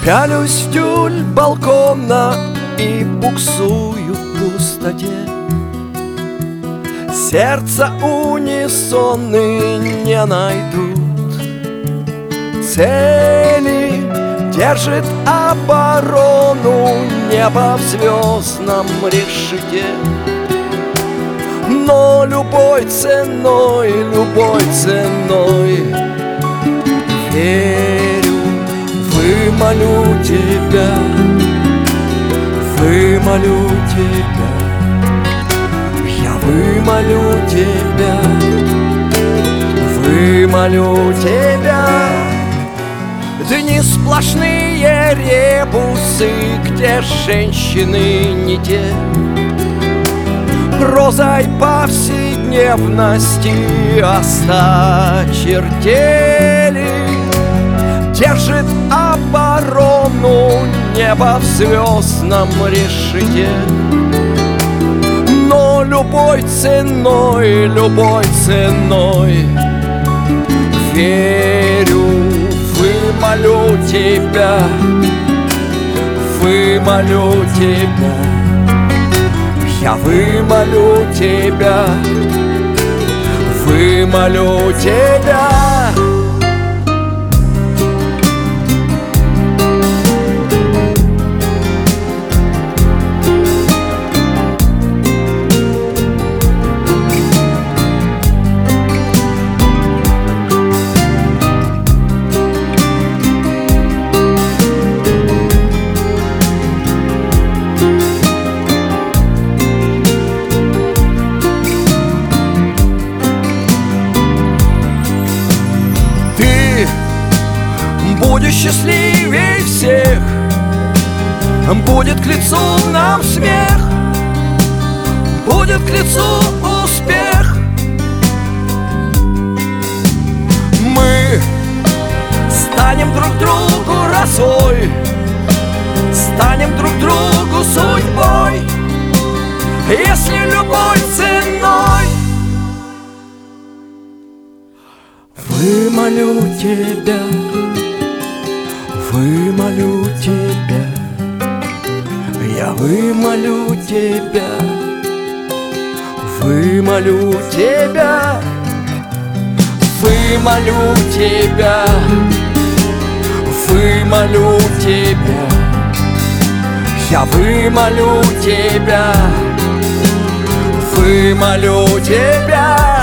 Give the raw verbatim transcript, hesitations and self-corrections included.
Пялюсь в тюль балкона и буксую в пустоте. Сердца унисонны не найдут цели. Держит оборону небо в звездном решете. Но любой ценой, любой ценой верю, вымолю тебя, вымолю тебя. Я вымолю тебя, вымолю тебя. Дни сплошные ребусы, где женщины не те. Прозой повседневности осточертели. Держит оборону небо в звездном решете. Но любой ценой, любой ценой верю, вымолю тебя, вымолю тебя. Я вымолю тебя, вымолю тебя. Будешь счастливей всех, будет к лицу нам смех, будет к лицу успех. Мы станем друг другу росой, станем друг другу судьбой, если любой ценой. Вымолю тебя, вымолю тебя. Я вымолю тебя, вымолю тебя. Вымолю тебя, вымолю тебя. Я вымолю тебя, вымолю тебя.